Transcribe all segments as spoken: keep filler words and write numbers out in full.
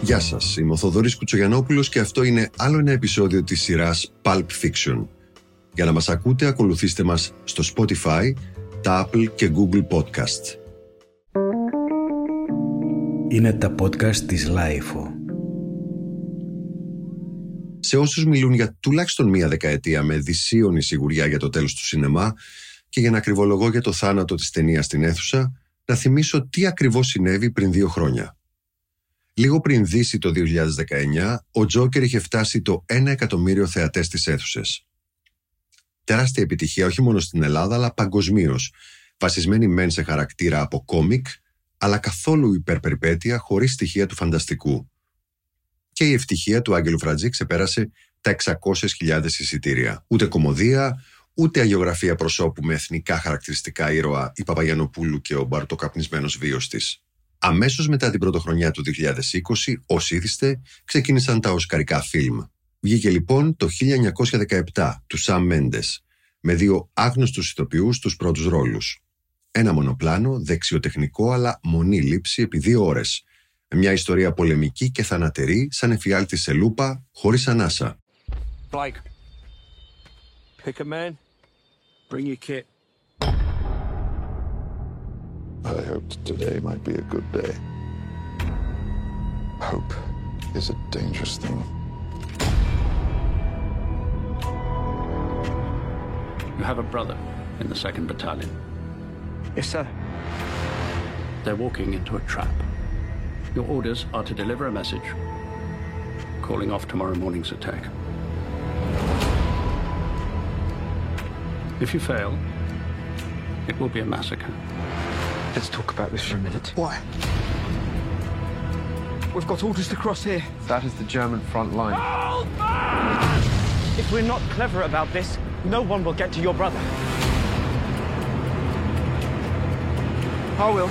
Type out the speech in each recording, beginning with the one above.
Γεια σας, είμαι ο Θοδωρής Κουτσογιαννόπουλος και αυτό είναι άλλο ένα επεισόδιο της σειράς Pulp Fiction. Για να μας ακούτε, ακολουθήστε μας στο Spotify, τα Apple και Google Podcast. Είναι τα podcast της Λάιφο. Σε όσους μιλούν για τουλάχιστον μία δεκαετία με δυσίωνη σιγουριά για το τέλος του σινεμά και για να ακριβολογώ για το θάνατο της ταινίας στην αίθουσα, να θυμίσω τι ακριβώς συνέβη πριν δύο χρόνια. Λίγο πριν δύσει το δύο χιλιάδες δεκαεννιά, ο Τζόκερ είχε φτάσει το ένα εκατομμύριο θεατές στις αίθουσες. Τεράστια επιτυχία όχι μόνο στην Ελλάδα, αλλά παγκοσμίως, βασισμένη μεν σε χαρακτήρα από κόμικ, αλλά καθόλου υπερπεριπέτεια χωρίς στοιχεία του φανταστικού. Και η ευτυχία του Άγγελου Φρατζή ξεπέρασε τα εξακόσιες χιλιάδες εισιτήρια. Ούτε κωμωδία, ούτε αγιογραφία προσώπου με εθνικά χαρακτηριστικά ήρωα η Παπαγιαννοπούλου και ο μπαρτοκαπνισμένος βίος της. Αμέσως μετά την πρωτοχρονιά του δύο χιλιάδες είκοσι, ως ήθιστε, ξεκίνησαν τα οσκαρικά φιλμ. Βγήκε λοιπόν το χίλια εννιακόσια δεκαεπτά του Σαμ Μέντες, με δύο άγνωστους ηθοποιούς στους πρώτους ρόλους. Ένα μονοπλάνο, δεξιοτεχνικό αλλά μονή λήψη επί δύο ώρες. Μια ιστορία πολεμική και θανατερή, σαν εφιάλτη σε λούπα, χωρίς ανάσα. Blake, pick a man, bring your kit. I hoped today might be a good day. Hope is a dangerous thing. You have a brother in the second Battalion. Yes, sir. They're walking into a trap. Your orders are to deliver a message, calling off tomorrow morning's attack. If you fail, it will be a massacre. Let's talk about this for a minute. Why? We've got orders to cross here. That is the German front line. Hold back! If we're not clever about this, no one will get to your brother. I will.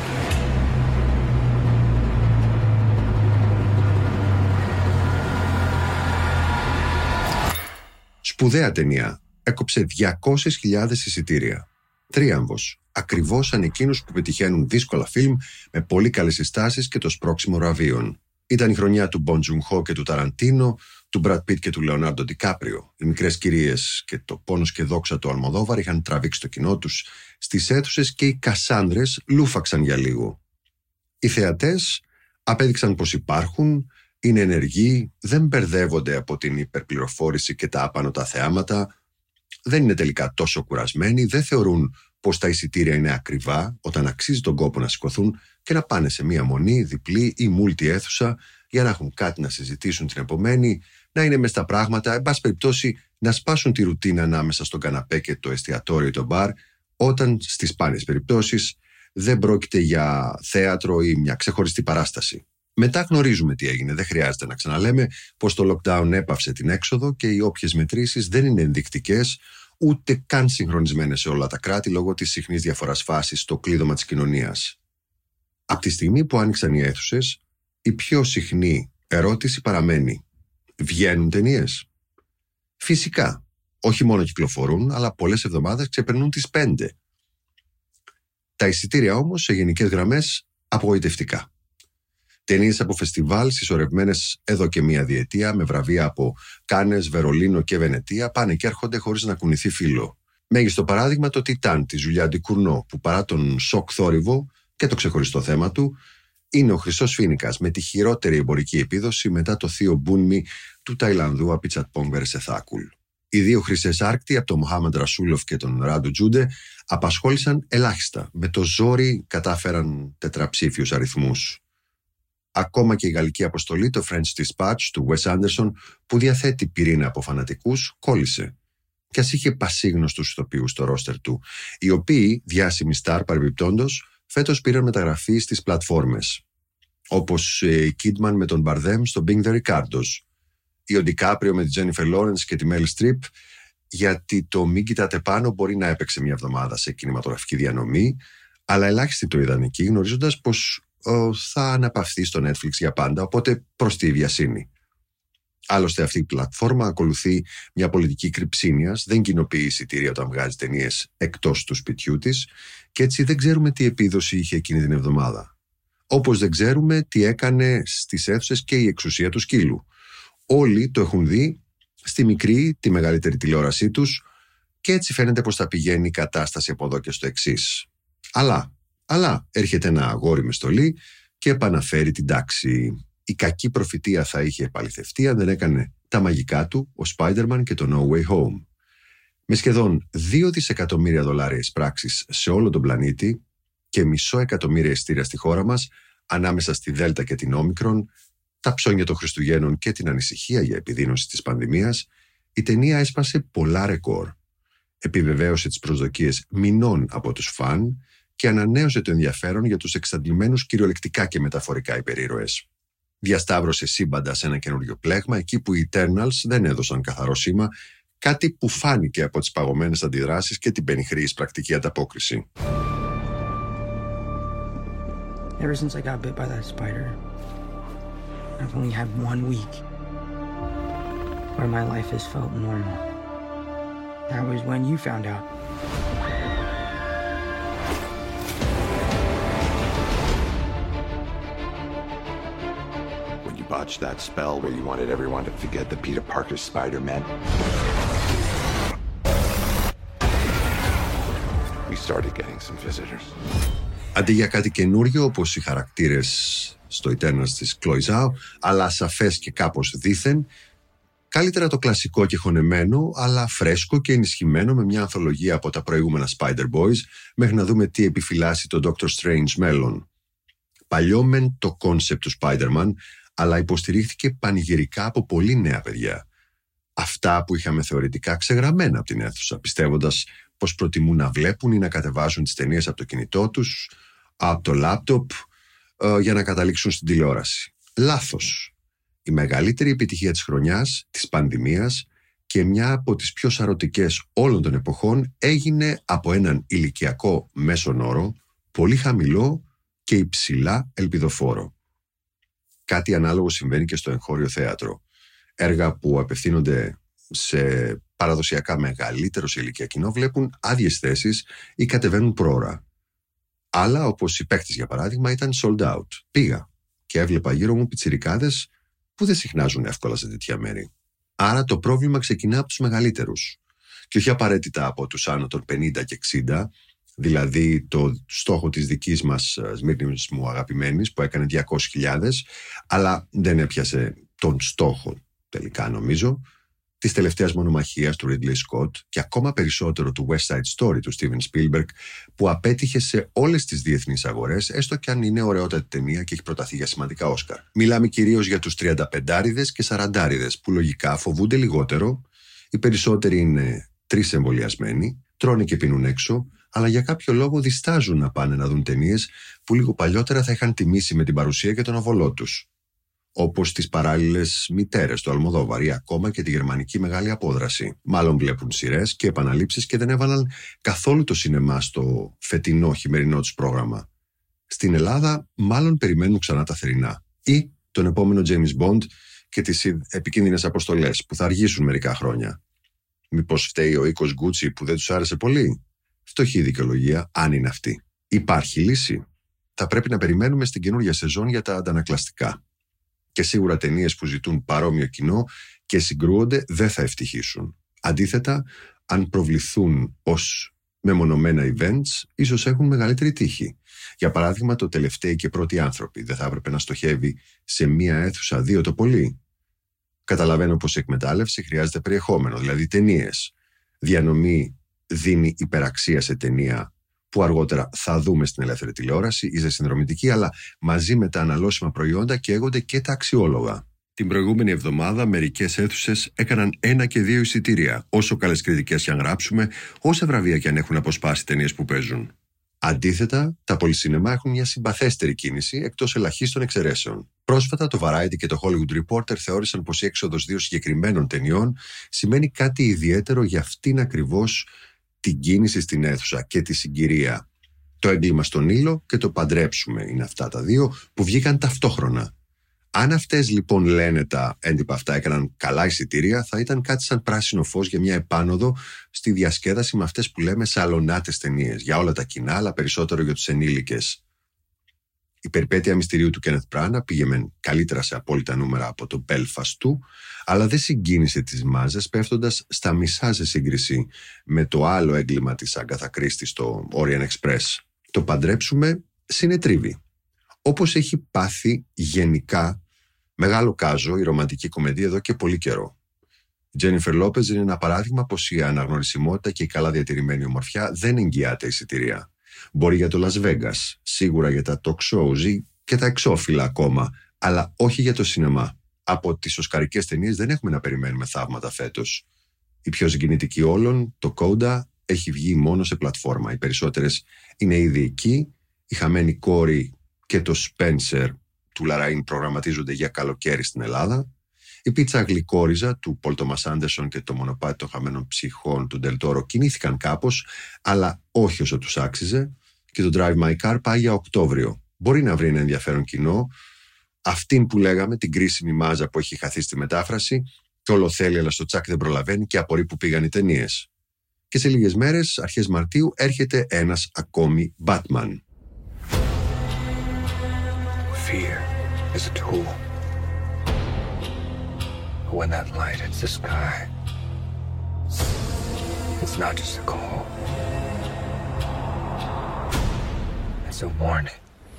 Σπουδαία ταινία. Έκοψε διακόσιες χιλιάδες εισιτήρια. Τρίαμβος. Ακριβώς σαν εκείνους που πετυχαίνουν δύσκολα φιλμ με πολύ καλές συστάσεις και το σπρώξιμο ραβείων. Ήταν η χρονιά του Μπον Τζουν-χο και του Ταραντίνο, του Μπραντ Πιτ και του Λεωνάρντο Ντικάπριο. Οι μικρές κυρίες και το πόνος και δόξα του Αλμοδόβαρ είχαν τραβήξει το κοινό τους στις αίθουσες και οι Κασάνδρες λούφαξαν για λίγο. Οι θεατές απέδειξαν πως υπάρχουν, είναι ενεργοί, δεν μπερδεύονται από την υπερπληροφόρηση και τα άπανωτα θεάματα, δεν είναι τελικά τόσο κουρασμένοι, δεν θεωρούν πως τα εισιτήρια είναι ακριβά όταν αξίζει τον κόπο να σηκωθούν και να πάνε σε μία μονή, διπλή ή μούλτι αίθουσα για να έχουν κάτι να συζητήσουν την επομένη, να είναι μες στα πράγματα, εν πάση περιπτώσει να σπάσουν τη ρουτίνα ανάμεσα στον καναπέ και το εστιατόριο ή το μπαρ, όταν στις σπάνιες περιπτώσεις δεν πρόκειται για θέατρο ή μια ξεχωριστή παράσταση. Μετά γνωρίζουμε τι έγινε, δεν χρειάζεται να ξαναλέμε πως το lockdown έπαυσε την έξοδο και οι όποιες μετρήσεις δεν είναι ενδεικτικές ούτε καν συγχρονισμένες σε όλα τα κράτη λόγω της συχνής διαφοράς φάσης στο κλείδωμα της κοινωνίας. Από τη στιγμή που άνοιξαν οι αίθουσες, η πιο συχνή ερώτηση παραμένει: βγαίνουν ταινίες? Φυσικά, όχι μόνο κυκλοφορούν, αλλά πολλές εβδομάδες ξεπερνούν τις πέντε. Τα εισιτήρια όμως, σε γενικές γραμμές, απογοητευτικά. Ταινίες από φεστιβάλ συσσωρευμένες εδώ και μία διετία με βραβεία από Κάνες, Βερολίνο και Βενετία πάνε και έρχονται χωρίς να κουνηθεί φύλλο. Μέγιστο παράδειγμα το Τιτάν της Ζουλιά Ντικουρνό, που παρά τον σοκ θόρυβο και το ξεχωριστό θέμα του, είναι ο χρυσός φοίνικας με τη χειρότερη εμπορική επίδοση μετά το θείο μπούνμι του Ταϊλανδού Απιτσατπόνγκ Βερσεθάκουλ. Οι δύο χρυσές άρκτοι από τον Μοχάμεντ Ρασούλοφ και τον Ράντου Τζούντε απασχόλησαν ελάχιστα. Με το ζόρι κατάφεραν τετραψήφιους αριθμούς. Ακόμα και η γαλλική αποστολή, το French Dispatch του Wes Anderson, που διαθέτει πυρήνα από φανατικούς, κόλλησε. Κι ας είχε πασίγνωστους ηθοποιούς στο ρόστερ του, οι οποίοι, διάσημοι στάρ παρεμπιπτόντως, φέτος πήραν μεταγραφή στις πλατφόρμες. Όπως η Kidman με τον Bardem στο Being the Ricardos, ή ο Ντικάπριο με τη Jennifer Lawrence και τη Meryl Streep, γιατί το Μην κοιτάτε πάνω μπορεί να έπαιξε μια εβδομάδα σε κινηματογραφική διανομή, αλλά ελάχιστοι το είδαν εκεί, γνωρίζοντας πως θα αναπαυθεί στο Netflix για πάντα, οπότε προς τη βιασύνη. Άλλωστε αυτή η πλατφόρμα ακολουθεί μια πολιτική κρυψίνιας, δεν κοινοποιεί εισιτήρια όταν βγάζει ταινίες εκτός του σπιτιού της και έτσι δεν ξέρουμε τι επίδοση είχε εκείνη την εβδομάδα. Όπως δεν ξέρουμε τι έκανε στις αίθουσες και η εξουσία του σκύλου. Όλοι το έχουν δει στη μικρή, τη μεγαλύτερη τηλεόρασή τους και έτσι φαίνεται πως θα πηγαίνει η κατάσταση από εδώ και στο εξής. Αλλά, αλλά έρχεται ένα αγόρι με στολή και επαναφέρει την τάξη. Η κακή προφητεία θα είχε επαληθευτεί αν δεν έκανε τα μαγικά του ο Spider-Man και το No Way Home. Με σχεδόν δύο δισεκατομμύρια δολάρια εισπράξεις σε όλο τον πλανήτη και μισό εκατομμύρια εισιτήρια στη χώρα μας, ανάμεσα στη Δέλτα και την Όμικρον, τα ψώνια των Χριστουγέννων και την ανησυχία για επιδείνωση της πανδημίας, η ταινία έσπασε πολλά ρεκόρ. Επιβεβαίωσε τις προσδοκίες μηνών από τους φαν και ανανέωσε το ενδιαφέρον για τους εξαντλημένους κυριολεκτικά και μεταφορικά υπερήρωες. Διασταύρωσε σύμπαντα σε ένα καινούριο πλέγμα εκεί που οι Eternals δεν έδωσαν καθαρό σήμα, κάτι που φάνηκε από τις παγωμένες αντιδράσεις και την πενιχρή πρακτική ανταπόκριση. Ever since I got bit by that spider, I've only had one week where my life has felt normal. That was when you found out. When you botched that spell where you wanted everyone to forget that Peter Parker's Spider-Man, we started getting some visitors. Αντί για κάτι καινούριο όπως οι χαρακτήρες στο Eternals της Chloe Zhao, αλλά σαφές και κάπως δήθεν, καλύτερα το κλασικό και χωνεμένο, αλλά φρέσκο και ενισχυμένο με μια ανθολογία από τα προηγούμενα Spider-Boys, μέχρι να δούμε τι επιφυλάσσει το Doctor Strange μέλλον. Παλιό μεν το κόνσεπτ του Spider-Man, αλλά υποστηρίχθηκε πανηγυρικά από πολύ νέα παιδιά. Αυτά που είχαμε θεωρητικά ξεγραμμένα από την αίθουσα, πιστεύοντας πως προτιμούν να βλέπουν ή να κατεβάζουν τις ταινίες από το κινητό τους, από το λάπτοπ, ε, για να καταλήξουν στην τηλεόραση. Λάθος. Η μεγαλύτερη επιτυχία της χρονιάς, της πανδημίας και μια από τις πιο σαρωτικές όλων των εποχών έγινε από έναν ηλικιακό μέσον όρο, πολύ χαμηλό και υψηλά ελπιδοφόρο. Κάτι ανάλογο συμβαίνει και στο εγχώριο θέατρο. Έργα που απευθύνονται σε παραδοσιακά μεγαλύτερο σε ηλικία κοινό βλέπουν άδειες θέσεις ή κατεβαίνουν πρόωρα. Άλλα, όπως οι Παίκτες για παράδειγμα, ήταν sold out. Πήγα και έβλεπα γύρω μου πιτσιρικάδες που δεν συχνάζουν εύκολα σε τέτοια μέρη. Άρα το πρόβλημα ξεκινά από τους μεγαλύτερους και όχι απαραίτητα από τους άνω των πενήντα και εξήντα, δηλαδή το στόχο της δικής μας Σμύρνης μου αγαπημένης που έκανε διακόσιες χιλιάδες, αλλά δεν έπιασε τον στόχο τελικά νομίζω της τελευταίας μονομαχίας του Ridley Scott και ακόμα περισσότερο του West Side Story του Steven Spielberg, που απέτυχε σε όλες τις διεθνείς αγορές, έστω και αν είναι ωραιότατη ταινία και έχει προταθεί για σημαντικά Όσκαρ. Μιλάμε κυρίως για τους τριανταπεντάριδες και σαραντάριδες που λογικά φοβούνται λιγότερο, οι περισσότεροι είναι τρεις εμβολιασμένοι, τρώνε και πίνουν έξω, αλλά για κάποιο λόγο διστάζουν να πάνε να δουν ταινίες που λίγο παλιότερα θα είχαν τιμήσει με την παρουσία και τον οβολό τους. Όπως τις παράλληλες μητέρες του Αλμοδόβαρ ή ακόμα και τη γερμανική μεγάλη απόδραση. Μάλλον βλέπουν σειρές και επαναλήψεις και δεν έβαλαν καθόλου το σινεμά στο φετινό χειμερινό τους πρόγραμμα. Στην Ελλάδα μάλλον περιμένουν ξανά τα θερινά. Ή τον επόμενο James Bond και τις επικίνδυνες αποστολές που θα αργήσουν μερικά χρόνια. Μήπως φταίει ο οίκος Gucci που δεν τους άρεσε πολύ? Φτωχή δικαιολογία, αν είναι αυτή. Υπάρχει λύση? Θα πρέπει να περιμένουμε στην καινούργια σεζόν για τα αντανακλαστικά. Και σίγουρα ταινίες που ζητούν παρόμοιο κοινό και συγκρούονται δεν θα ευτυχήσουν. Αντίθετα, αν προβληθούν ως μεμονωμένα events, ίσως έχουν μεγαλύτερη τύχη. Για παράδειγμα, το Τελευταίοι και Πρώτοι Άνθρωποι δεν θα έπρεπε να στοχεύει σε μία αίθουσα δύο το πολύ? Καταλαβαίνω πως η εκμετάλλευση χρειάζεται περιεχόμενο, δηλαδή ταινίες. Διανομή δίνει υπεραξία σε ταινία που αργότερα θα δούμε στην ελεύθερη τηλεόραση ή σε συνδρομητική, αλλά μαζί με τα αναλώσιμα προϊόντα καίγονται και τα αξιόλογα. Την προηγούμενη εβδομάδα μερικές αίθουσες έκαναν ένα και δύο εισιτήρια, όσο καλές κριτικές κι αν γράψουμε, όσα βραβεία κι αν έχουν αποσπάσει ταινίες που παίζουν. Αντίθετα, τα πολυσίνεμα έχουν μια συμπαθέστερη κίνηση εκτός ελαχίστων εξαιρέσεων. Πρόσφατα το Variety και το Hollywood Reporter θεώρησαν πως η έξοδος δύο συγκεκριμένων ταινιών σημαίνει κάτι ιδιαίτερο για αυτήν ακριβώς την κίνηση στην αίθουσα και τη συγκυρία. Το Έγκλημα στον Νείλο και το Παντρέψουμε είναι αυτά τα δύο που βγήκαν ταυτόχρονα. Αν αυτές λοιπόν λένε τα έντυπα αυτά έκαναν καλά εισιτήρια, θα ήταν κάτι σαν πράσινο φως για μια επάνωδο στη διασκέδαση με αυτές που λέμε σαλονάτες ταινίες, για όλα τα κοινά, αλλά περισσότερο για τους ενήλικες. Η περιπέτεια μυστηρίου του Κένεθ Μπράνα πήγε μεν καλύτερα σε απόλυτα νούμερα από το Belfast του, αλλά δεν συγκίνησε τις μάζες, πέφτοντας στα μισά σε σύγκριση με το άλλο έγκλημα της Άγκαθα Κρίστη στο Orient Express. Το παντρέψουμε συνετρίβει. Όπως έχει πάθει γενικά μεγάλο κάζο η ρομαντική κομμεντία εδώ και πολύ καιρό. Η Τζένιφερ Λόπεζ είναι ένα παράδειγμα πως η αναγνωρισιμότητα και η καλά διατηρημένη ομορφιά δεν εγγυάται εισιτήρια. Μπορεί για το Las Vegas, σίγουρα για τα talk shows και τα εξώφυλλα ακόμα, αλλά όχι για το σινεμά. Από τις οσκαρικές ταινίες δεν έχουμε να περιμένουμε θαύματα φέτος. Η πιο συγκινητική όλων, το Coda, έχει βγει μόνο σε πλατφόρμα. Οι περισσότερες είναι ήδη εκεί. Η χαμένη κόρη και το Spencer του Λαραΐν προγραμματίζονται για καλοκαίρι στην Ελλάδα. Η πίτσα γλυκόριζα του Πολ Τόμας Άντερσον και το μονοπάτι των χαμένων ψυχών του Ντελ Τόρο κινήθηκαν κάπως, αλλά όχι όσο τους άξιζε. Και το Drive My Car πάει για Οκτώβριο. Μπορεί να βρει ένα ενδιαφέρον κοινό. Αυτήν που λέγαμε, την κρίσιμη μάζα που έχει χαθεί στη μετάφραση, και όλο θέλει, αλλά στο τσάκ δεν προλαβαίνει και απορεί που πήγαν οι ταινίες. Και σε λίγες μέρες, αρχές Μαρτίου, έρχεται ένας ακόμη Batman. Fear is a tool. When that light hits the sky, it's not just a call. It's a warning.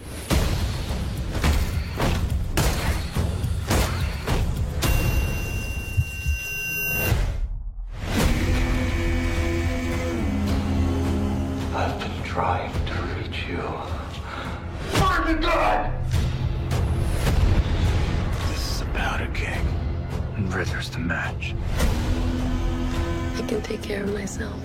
I've been trying to reach you. Find me God! This is about a king, and Rither's the match. I can take care of myself.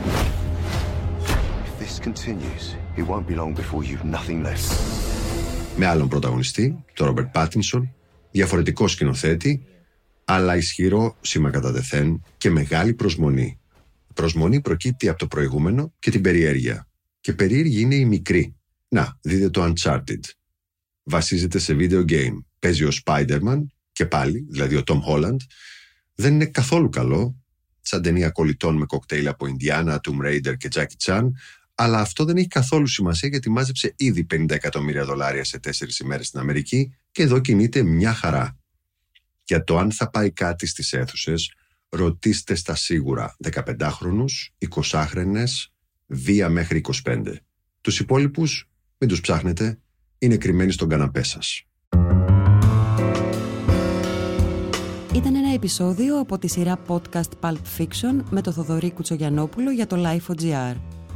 If this continues, it won't be long before you've nothing left. Με άλλον πρωταγωνιστή, τον Ρόμπερτ Πάτινσον, διαφορετικό σκηνοθέτη, αλλά ισχυρό σήμα κατά τεθέν και μεγάλη προσμονή. Η προσμονή προκύπτει από το προηγούμενο και την περιέργεια. Και περίεργη είναι η μικρή. Να, δείτε το Uncharted. Βασίζεται σε video game. Παίζει ο Spider-Man και πάλι, δηλαδή ο Tom Holland. Δεν είναι καθόλου καλό, σαν ταινία κολλητών με κοκτέιλ από Indiana, Tomb Raider και Jackie Chan, αλλά αυτό δεν έχει καθόλου σημασία γιατί μάζεψε ήδη πενήντα εκατομμύρια δολάρια σε τέσσερις ημέρες στην Αμερική και εδώ κινείται μια χαρά. Για το αν θα πάει κάτι στις αίθουσες, ρωτήστε στα σίγουρα δεκαπεντάχρονους, εικοσάχρονες, βία μέχρι είκοσι πέντε. Τους υπόλοιπους μην τους ψάχνετε, είναι κρυμμένοι στον καναπέ σας. Ήταν ένα επεισόδιο από τη σειρά podcast Pulp Fiction με το Θοδωρή Κουτσογιαννόπουλο για το Life.gr.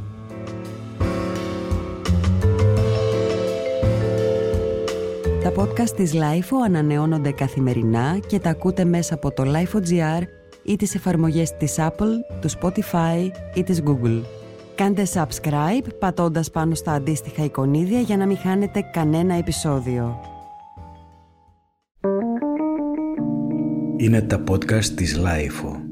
Τα podcast της Lifeo ανανεώνονται καθημερινά και τα ακούτε μέσα από το Life.gr ή τις εφαρμογές της Apple, του Spotify ή της Google. Κάντε subscribe πατώντας πάνω στα αντίστοιχα εικονίδια για να μην χάνετε κανένα επεισόδιο. Είναι τα podcast της Lifeo.